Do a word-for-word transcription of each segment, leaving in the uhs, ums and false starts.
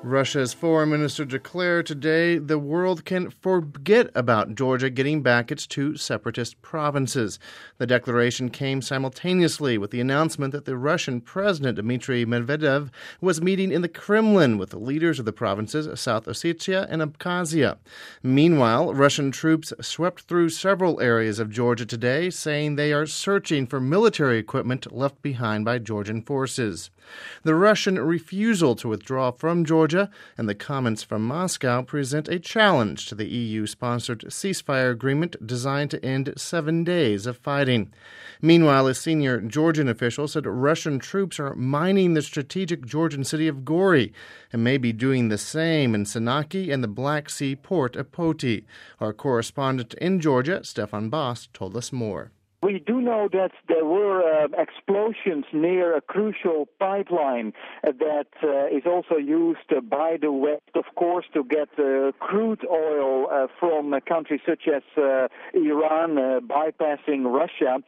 Russia's foreign minister declared today the world can forget about Georgia getting back its two separatist provinces. The declaration came simultaneously with the announcement that the Russian President Dmitry Medvedev was meeting in the Kremlin with the leaders of the provinces South Ossetia and Abkhazia. Meanwhile, Russian troops swept through several areas of Georgia today, saying they are searching for military equipment left behind by Georgian forces. The Russian refusal to withdraw from Georgia and the comments from Moscow present a challenge to the E U-sponsored ceasefire agreement designed to end seven days of fighting. Meanwhile, a senior Georgian official said Russian troops are mining the strategic Georgian city of Gori and may be doing the same in Sanaki and the Black Sea port of Poti. Our correspondent in Georgia, Stefan Boss, told us more. We do know that there were uh, explosions near a crucial pipeline uh, that uh, is also used uh, by the West, of course, to get uh, crude oil uh, from uh, countries such as uh, Iran, uh, bypassing Russia.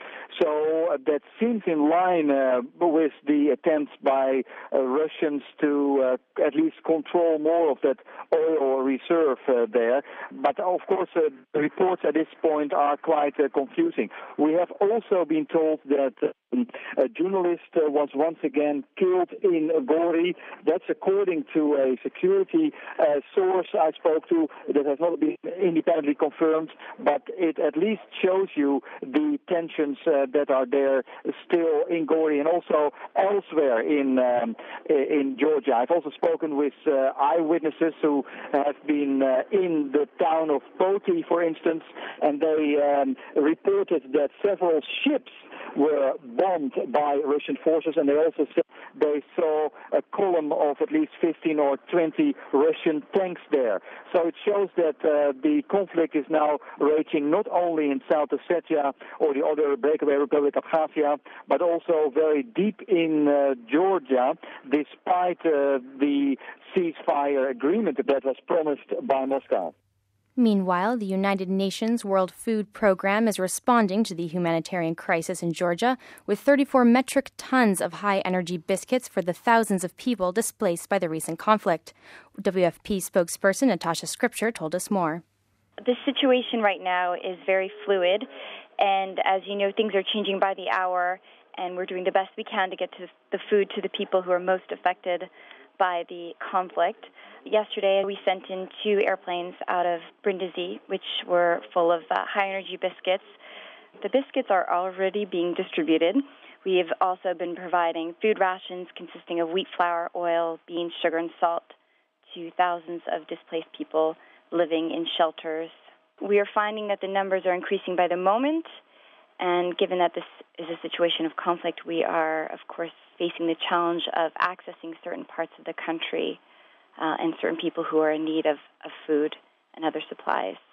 So uh, that seems in line uh, with the attempts by uh, Russians to uh, at least control more of that oil reserve uh, there. But of course, uh, the reports at this point are quite uh, confusing. We have also been told that um, a journalist uh, was once again killed in Gori. That's according to a security uh, source I spoke to that has not been independently confirmed, but it at least shows you the tensions uh, that are there still in Gori and also elsewhere in um, in Georgia. I've also spoken with uh, eyewitnesses who have been uh, in the town of Poti, for instance, and they um, reported that several ships were bombed by Russian forces, and they also said they saw a column of at least fifteen or twenty Russian tanks there. So it shows that uh, the conflict is now raging not only in South Ossetia or the other breakaway Republic of Abkhazia, but also very deep in uh, Georgia, despite uh, the ceasefire agreement that was promised by Moscow. Meanwhile, the United Nations World Food Program is responding to the humanitarian crisis in Georgia with thirty-four metric tons of high-energy biscuits for the thousands of people displaced by the recent conflict. W F P spokesperson Natasha Scripture told us more. The situation right now is very fluid, and as you know, things are changing by the hour, and we're doing the best we can to get to the food to the people who are most affected by the conflict. Yesterday, we sent in two airplanes out of Brindisi, which were full of uh, high-energy biscuits. The biscuits are already being distributed. We have also been providing food rations consisting of wheat flour, oil, beans, sugar, and salt to thousands of displaced people living in shelters. We are finding that the numbers are increasing by the moment, and given that this is a situation of conflict, we are, of course, facing the challenge of accessing certain parts of the country uh, and certain people who are in need of, of food and other supplies.